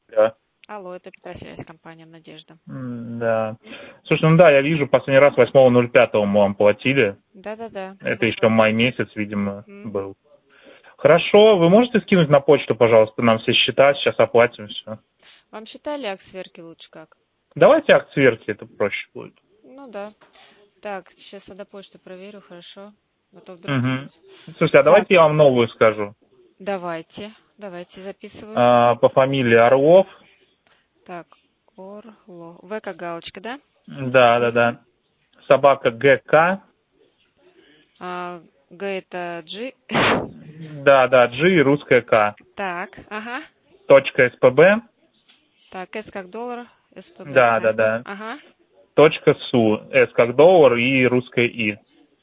Да. Алло, это Петросвязь, компания «Надежда». Да. Слушай, ну да, я вижу, последний раз 8.05 мы вам платили. Да-да-да. Это еще май месяц, видимо, Мгм. был. Хорошо, вы можете скинуть на почту, пожалуйста, нам все счета, сейчас оплатим все. Вам считали акт сверки лучше как? Давайте акт сверки, это проще будет. Ну да. Так, сейчас тогда почту проверю, хорошо. А то вдруг Угу. минус. Слушайте, а Так, давайте я вам новую скажу. давайте записываю. По фамилии Орлов. Так, Орло. В как галочка, да? Да. Собака ГК. Г это G. Да, G и русская К. Так, ага. Точка СПБ. Так, С как доллар, СПБ, так. Да. Ага. Точка СУ. С как доллар и русская И.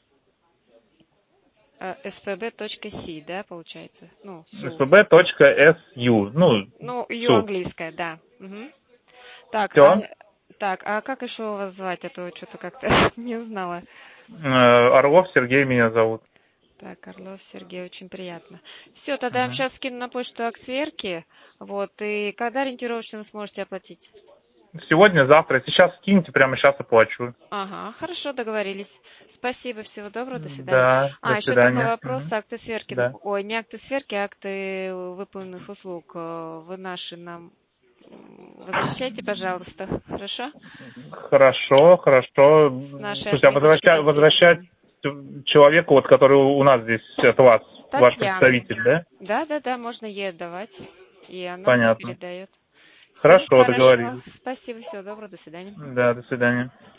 spb.si, да, получается? Ну, СУ. СПБ.СЮ. Ну, Ну, Ю СУ. английская, да. Мгм. Так, Все. а как еще вас звать? А то что-то как-то не узнала. Орлов Сергей меня зовут. Так, Орлов Сергей, очень приятно. Все, тогда я вам Мгм. сейчас скину на почту акт сверки. Вот, и когда ориентировочно вы сможете оплатить? Сегодня, завтра. Сейчас скиньте, прямо сейчас оплачу. Ага, хорошо, договорились. Спасибо, всего доброго, до свидания. Да, до Еще такой свидания. вопрос. Акты сверки, Да. ой, не акты сверки, а акты выполненных услуг. Вы наши нам возвращайте, пожалуйста, хорошо? Хорошо. С нашей Слушайте, а отметочкой возвращать подписанной. человеку, вот, который у нас здесь от вас, ваш Татьяна. представитель, да? Да, можно ей отдавать. И она мне Понятно. передает. Все, Хорошо, хорошо. договорились. Спасибо, всего доброго, до свидания. Да, до свидания.